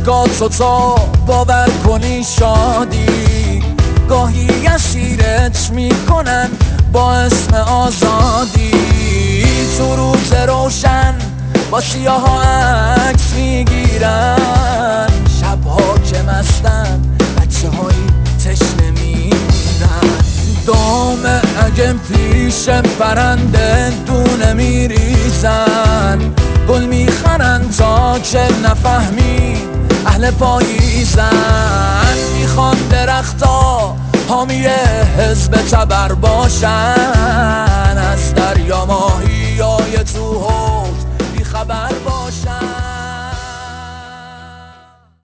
اشکاتو تا باور کنی شادی، گاهی اسیرت میکنن با اسم آزادی. تو روز روشن با سیاها عکس میگیرن، شبها که مستن بچه هایی تشنه میمیرن. دام اگه پیش پرنده دونه میریزن، گل میخرن تا که نفهمی اهل پاییزن. میخوان درختا حامی حزب تبر باشن، از دریا ماهی های تو